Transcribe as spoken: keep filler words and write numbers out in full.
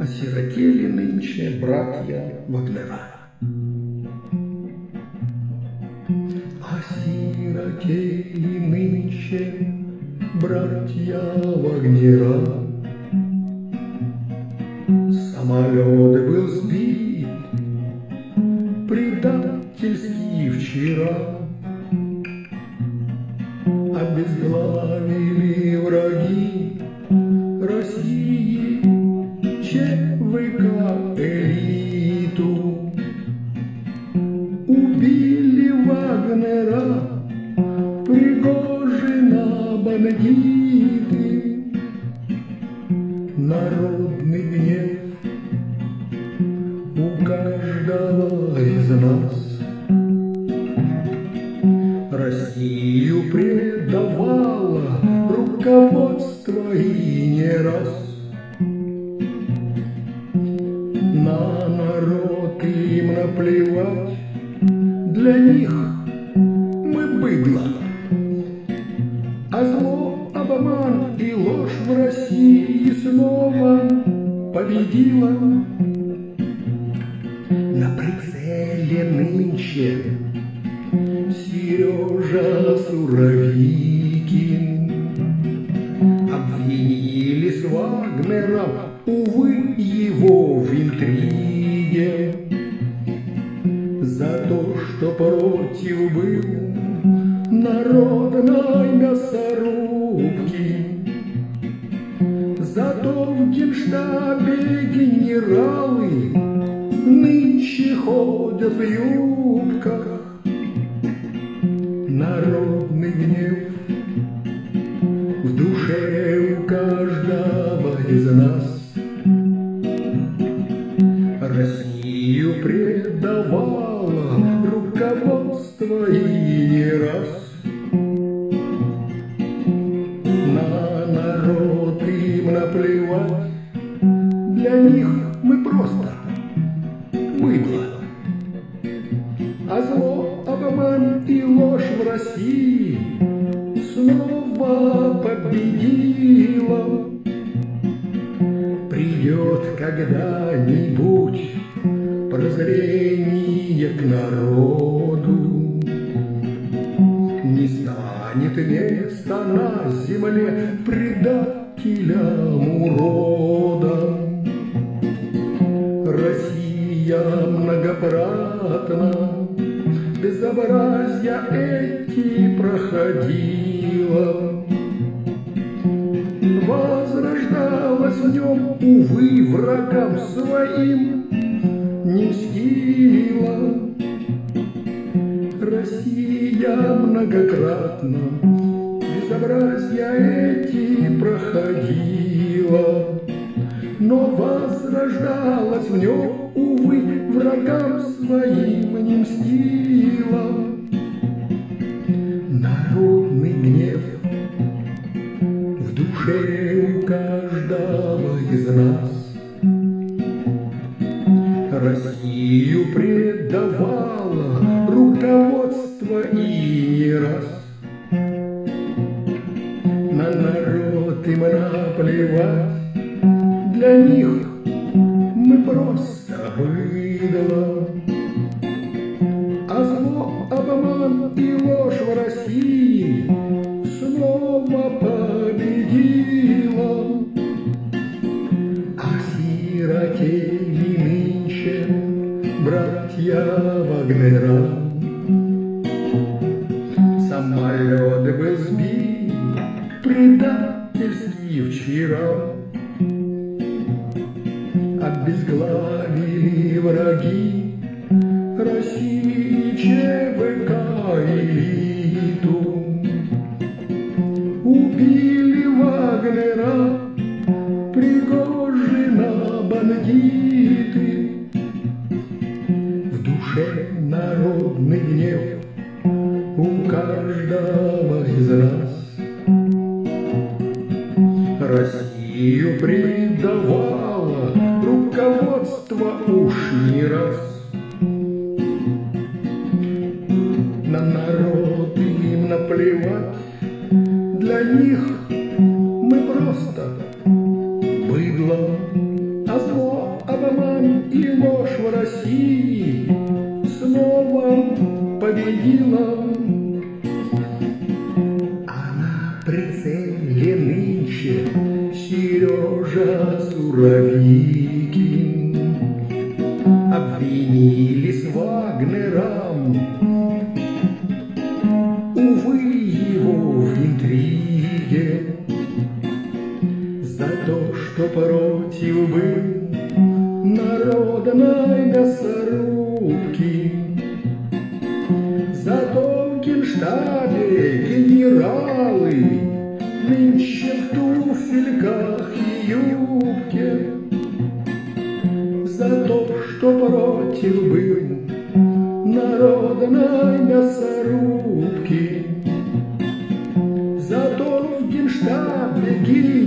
Осиротели нынче братья Вагнера. Осиротели нынче братья Вагнера. Самолет был сбит предательски вчера. Обезглавили враги России ЧВК элиту. Убили Вагнера, Пригожина бандиты. Народный гнев у каждого из нас. Россию предавало руководство и не раз. На народ им наплевать, для них мы быдло. А зло, обман и ложь в России снова победила. На прицеле нынче Сережа Суровикин. Обвинили с Вагнером, увы, его в интриге. За то, что против был народной мясорубки. Зато в генштабе генералы нынче ходят в юбках. Народный гнев в душе у каждого из нас. Россию предавало руководство и не раз. На народ им наплевать, для них мы просто быдло. А зло, обман и ложь в России снова победила. Придет когда-нибудь прозрение к народу. Не станет места на земле предателям уродам. Россия многократно безобразия эти проходила. Возрождалась в нем, увы, врагам своим не мстила. Россия многократно безобразия эти проходила. Но возрождалась в нем, увы, врагам своим не мстила. Народный гнев в душе у каждого из нас. Россию предавало руководство и не раз. На народ им наплевать, для них мы просто быдло. А зло, обман и ложь в России снова победила. Осиротели нынче братья Вагнера. Самолет был сбит предательски вчера. Обезглавили враги России ЧВК элиту. Убили Вагнера, Пригожина бандиты. В душе народный гнев у каждого из нас. Россию предавало руководство уж не раз. На народ им наплевать, для них мы просто быдло, а зло могилам. А на прицеле нынче Сережа Суровикин. Обвинили с Вагнером, увы, его в интриге, за то, что против был народной мясорубки. Зато в Генштабе генералы нынче в туфельках и юбке. За то, что против был народной мясорубки. Зато в Генштабе генералы